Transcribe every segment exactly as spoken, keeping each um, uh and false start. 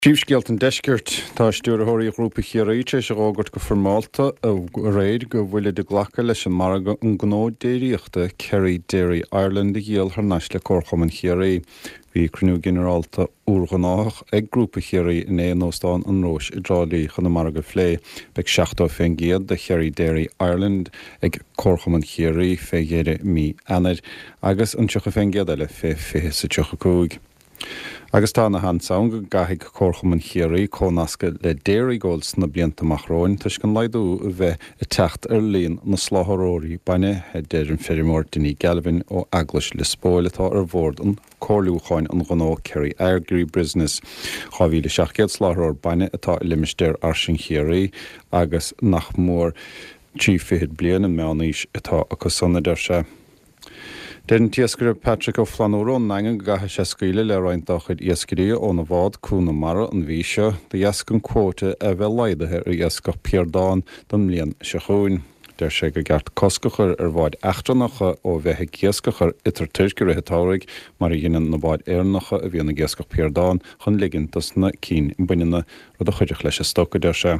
Príomhscéalt an deisceart tá stúrathirí grúpa chiaráite se gágurt go formáilta a réid go bhfuil de ghlacha leis an marga an gnódéiríochta Kerry Dairy Ireland i ghéal th neis le córcham an chiaráí. Bhí cruinniú generálta uorghanách ag grúpa chiaráí in é nóstáin an Róis i drálaí chun na marga phlé beag seachtó féin géad de Kerry Dairy Ireland ag córcham an chiaráí fé géire mí anad agus an tucha féin géad eile fé fé sa tucha cúig. Agus tá na hansaun go gaithigh córcham an chiaráí cónasca le dairy goals na blianta machráin tuis gan leidú a bheith i techt ar líon na sláthróirí baine he déir an ferimór duine Galvin ó aglas le spóiletá ar bhórd an cóirliúcháin an ghnó Kerry Airgrí Business. Chábhí le seachcéad sláthróir baine atá i limistéir arsin chiaráí agus nach mór trí fihead blian an meáníos atá a cosanna deir se. Den tiascar Patrick ó Flanúrón nangan gatha sé scaoile le roinntachid iascarí ó na bhád cúna mara an bhí seo de iascan quóta a bheith leidathe ar iasca Piordáin don mblion se chuin. Der sé go gceart coscachar ar bháid eachtranacha ó bheitthe giascachar itar tuisgur réthetáraigh mar a dhéanaan na bháid éarnacha a bhíonna giascach Piordáin chun ligintas na cín buinena rud a chuideach leis a stocha der se.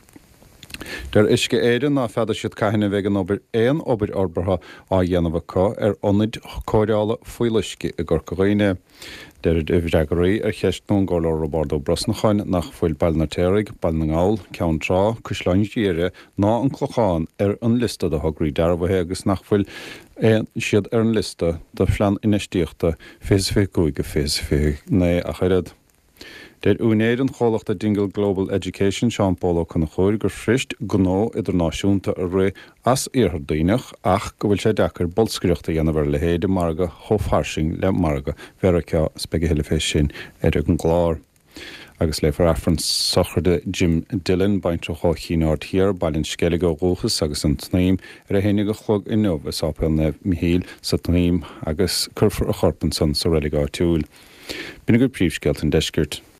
Der isce éidir ná feidir siad caiithna bheith an obair éon obair orbartha á dhéanamh cá ar ionid cóireála foiiliisce a gur goghine. Der i bhreagaí ar cheistnún gála Robardo Brosnacháin nach foiil bailnatéirigh, bailnagáil, ceantrá, cúsláin díire ná an clocháin ar an lista de thugraí darbhathe agus nach foiil siad ar an lista de phlean inistíochta fés fé cúige fés fé né a chuiread. Der únéad an cholacht a Dingle Global Education Sean Paulo chun chóir gur frist gnó idirnáisiúnta a ré as iarthar daoineach ach go bhfuil sé dechar bolscríochta dhéanamhar le héad marga thópharsing le marga Veraice spege heile fé sin ar an gláir. Agus le far affran sochar de Jim Dillon baintre chá chinát hir bailinn sceile go róchas agus an tnaim ar a hénig go chlog in nómh is ápéil neh Michael sa tnaim agus curfar a chorpan san sa réiligá túil. Bína go príomhscéalt an deisceart.